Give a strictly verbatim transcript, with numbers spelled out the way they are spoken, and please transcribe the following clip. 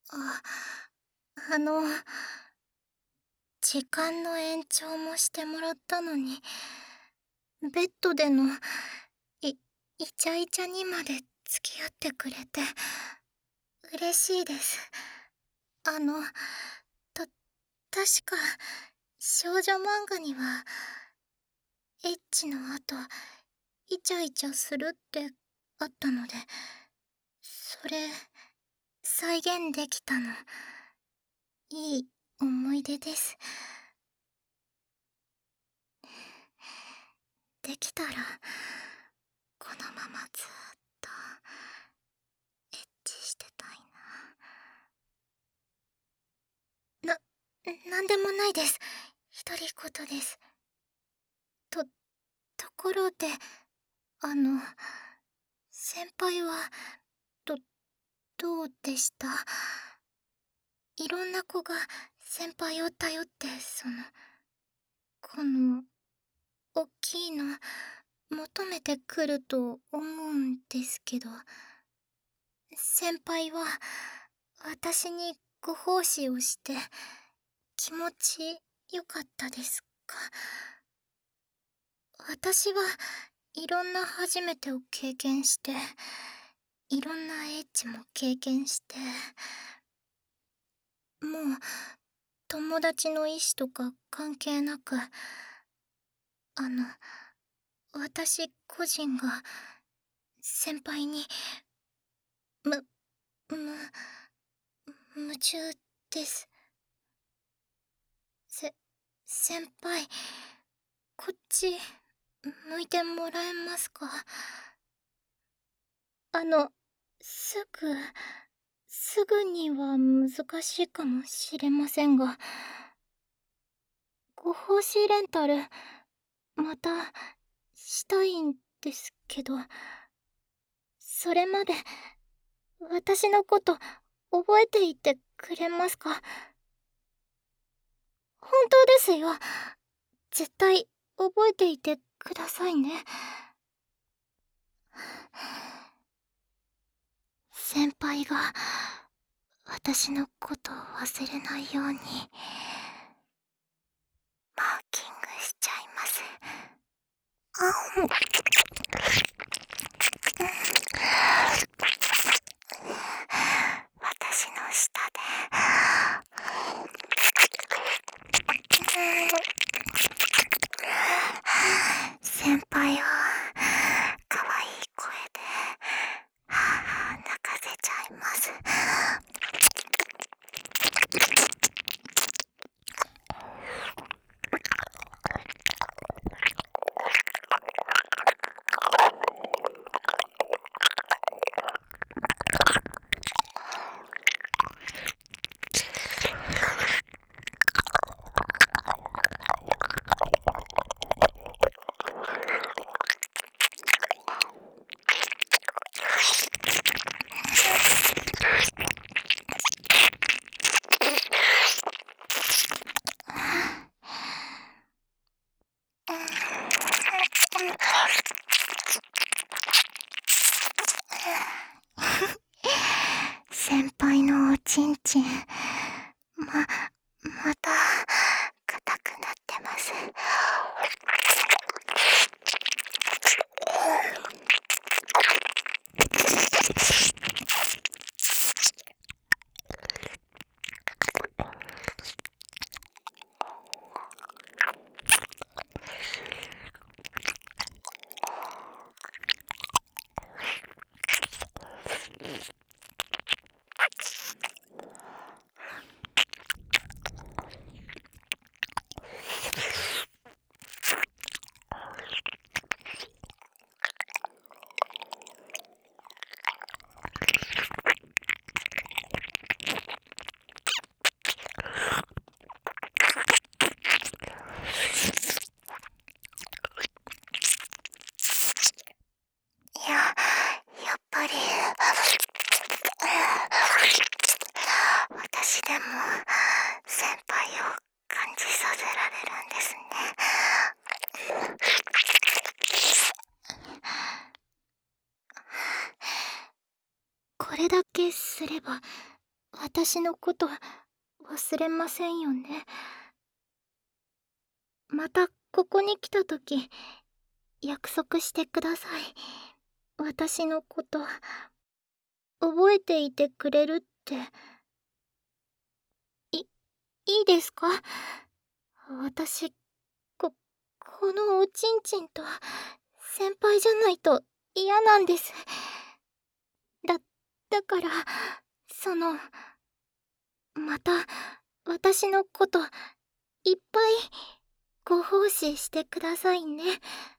あ、あの、時間の延長もしてもらったのに、ベッドでの、い、イチャイチャにまで付き合ってくれて、嬉しいです。あの、た、確か、少女漫画には、エッチの後、イチャイチャするってあったので、それ、再現できたの、いい思い出です。できたら、このままずーっと、エッチしてたいな。な、なんでもないです。独り言です。と、ところで、あの、先輩は、ど、どうでした？いろんな子が先輩を頼って、その、この、おっきいの、求めてくると思うんですけど、先輩は、私にご奉仕をして、気持ちよかったですか？私はいろんな初めてを経験して、いろんなエッチも経験して、もう友達の意思とか関係なく、あの、私個人が先輩に、む、む、夢中です。せ、先輩、こっち、向いてもらえますか？あの、すぐ、すぐには難しいかもしれませんが、ご奉仕レンタル、また、したいんですけど、それまで、私のこと、覚えていてくれますか？本当ですよ。絶対、覚えていてくださいね。先輩が、私のことを忘れないように、マーキングしちゃいます。あん。私の舌で。先輩を可愛い声で泣かせちゃいます。先輩のおちんちん、ま、また、硬くなってます。いや、やっぱり、私でも先輩を感じさせられるんですね。これだけすれば私のこと忘れませんよね。またここに来た時約束してください。私のこと覚えていてくれるって。い、いいですか？私、こ、このおちんちんと先輩じゃないと嫌なんです。だ、だから、その、また私のこといっぱいご奉仕してくださいね。